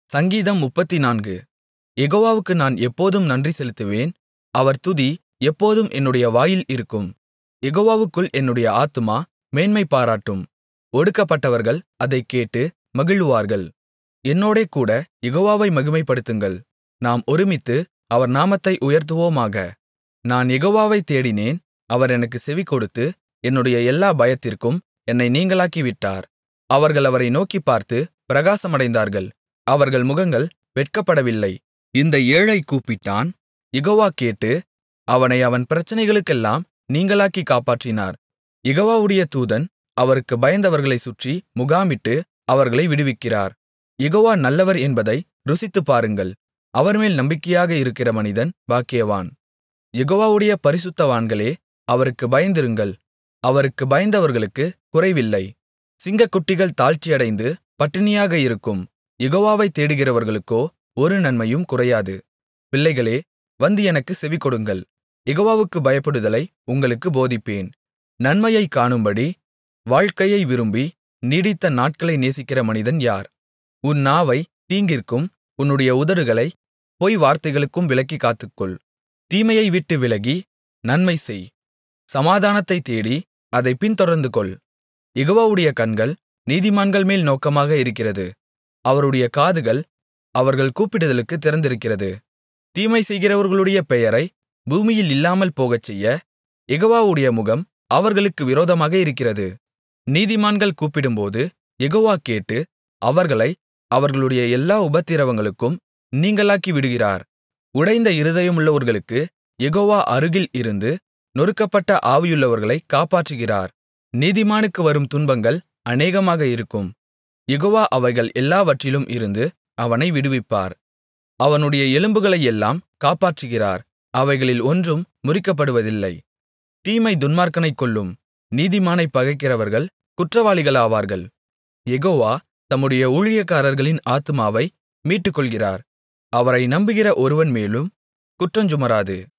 சங்கீதம் 34. யெகோவாவுக்கு நான் எப்போதும் நன்றி செலுத்துவேன். அவர் துதி எப்போதும் என்னுடைய வாயில் இருக்கும். யெகோவாவுக்குள் என்னுடைய ஆத்துமா மேன்மை பாராட்டும். ஒடுக்கப்பட்டவர்கள் அதைக் கேட்டு மகிழுவார்கள். என்னோடேகூட யெகோவாவை மகிமைப்படுத்துங்கள். நாம் ஒருமித்து அவர் நாமத்தை உயர்த்துவோமாக. நான் யெகோவாவைத் தேடினேன், அவர் எனக்குச் செவிகொடுத்து, என்னுடைய எல்லா பயத்திற்கும் என்னை நீங்கலாக்கிவிட்டார். அவர்கள் அவரை நோக்கிப் பார்த்து பிரகாசமடைந்தார்கள். அவர்கள் முகங்கள் வெட்கப்படவில்லை. இந்த ஏழை கூப்பிட்டான், யெகோவா கேட்டு, அவனை அவன் பிரச்சனைகளுக்கெல்லாம் நீங்கலாக்கிக் காப்பாற்றினார். யெகோவாவுடைய தூதன் அவருக்குப் பயந்தவர்களைச் சுற்றி முகாமிட்டு அவர்களை விடுவிக்கிறார். யெகோவா நல்லவர் என்பதை ருசித்துப் பாருங்கள். அவர்மேல் நம்பிக்கையாக இருக்கிற மனிதன் பாக்கியவான். யெகோவாவுடைய பரிசுத்தவான்களே, அவருக்குப் பயந்திருங்கள். அவருக்குப் பயந்தவர்களுக்குக் குறைவில்லை. சிங்கக்குட்டிகள் தாழ்ச்சியடைந்து பட்டினியாக இருக்கும். யெகோவாவைத் தேடுகிறவர்களுக்கோ ஒரு நன்மையும் குறையாது. பிள்ளைகளே, வந்து எனக்குச் செவிகொடுங்கள். யெகோவாவுக்குப் பயப்படுதலை உங்களுக்குப் போதிப்பேன். நன்மையைக் காணும்படி வாழ்க்கையை விரும்பி நீடித்த நாட்களை நேசிக்கிற மனிதன் யார்? உன் நாவைத் தீங்கிற்கும் உன்னுடைய உதடுகளைப் பொய் வார்த்தைகளுக்கும் விலக்கிக் காத்துக்கொள். தீமையை விட்டு விலகி நன்மை செய். சமாதானத்தைத் தேடி அதைப் பின்தொடர்ந்துகொள். யெகோவாவுடைய கண்கள் நீதிமான்கள் மேல் நோக்கமாக இருக்கிறது. அவருடைய காதுகள் அவர்கள் கூப்பிடுதலுக்குத் திறந்திருக்கிறது. தீமை செய்கிறவர்களுடைய பெயரை பூமியில் இல்லாமல் போகச்செய்ய யெகோவாவுடைய முகம் அவர்களுக்கு விரோதமாக இருக்கிறது. நீதிமான்கள் கூப்பிடும்போது யெகோவா கேட்டு அவர்களை அவர்களுடைய எல்லா உபத்திரவங்களுக்கும் நீங்கலாக்கி விடுகிறார். உடைந்த இருதயமுள்ளவர்களுக்கு யெகோவா அருகில் இருந்து நொறுக்கப்பட்ட ஆவியுள்ளவர்களைக் காப்பாற்றுகிறார். நீதிமானுக்கு வரும் துன்பங்கள் அநேகமாக இருக்கும். யெகோவா அவைகள் எல்லாவற்றிலும் இருந்து அவனை விடுவிப்பார். அவனுடைய எலும்புகளையெல்லாம் காப்பாற்றுகிறார். அவைகளில் ஒன்றும் முறிக்கப்படுவதில்லை. தீமை துன்மார்க்கனைக் கொல்லும். நீதிமானைப் பகைக்கிறவர்கள் குற்றவாளிகளாவார்கள். யெகோவா தம்முடைய ஊழியக்காரர்களின் ஆத்துமாவை மீட்டுக்கொள்கிறார். அவரை நம்புகிற ஒருவன் மேலும் குற்றஞ்சுமராது.